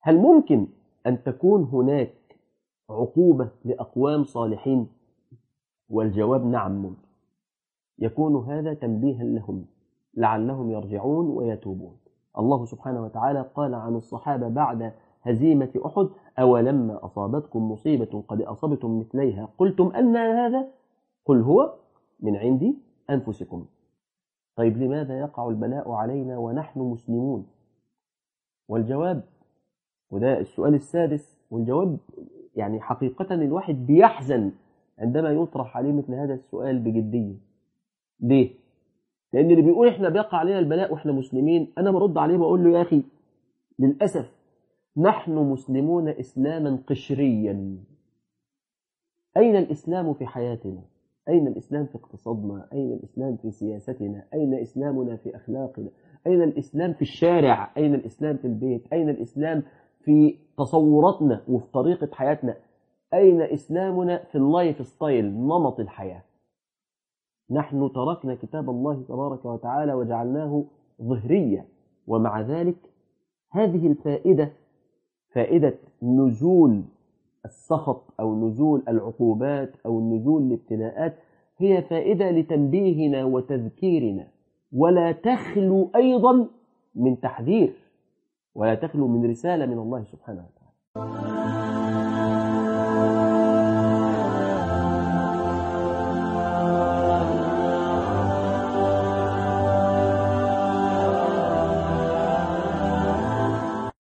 هل ممكن أن تكون هناك عقوبة لأقوام صالحين؟ والجواب نعم ممكن. يكون هذا تنبيها لهم لعلهم يرجعون ويتوبون. الله سبحانه وتعالى قال عن الصحابة بعد هزيمة أحد: أولما أصابتكم مصيبة قد أصبتم مثليها قلتم أن هذا؟ قل هو من عند أنفسكم. طيب لماذا يقع البلاء علينا ونحن مسلمون؟ والجواب، وده السؤال السادس، والجواب يعني حقيقة الواحد بيحزن عندما يطرح عليه مثل هذا السؤال بجدية. ليه؟ لأن اللي بيقول إحنا بيقع علينا البلاء وإحنا مسلمين، أنا برد عليه بقول له يا أخي للأسف نحن مسلمون إسلاما قشريا. أين الإسلام في حياتنا؟ أين الإسلام في اقتصادنا؟ أين الإسلام في سياستنا؟ أين إسلامنا في أخلاقنا؟ أين الإسلام في الشارع؟ أين الإسلام في البيت؟ أين الإسلام في تصوراتنا وفي طريقة حياتنا؟ أين إسلامنا في اللايف ستايل، نمط الحياة؟ نحن تركنا كتاب الله تبارك وتعالى وجعلناه ظهرية، ومع ذلك هذه الفائدة، فائدة نزول السخط أو نزول العقوبات أو نزول الابتلاءات، هي فائدة لتنبيهنا وتذكيرنا، ولا تخلو أيضا من تحذير، ولا تخلو من رسالة من الله سبحانه وتعالى.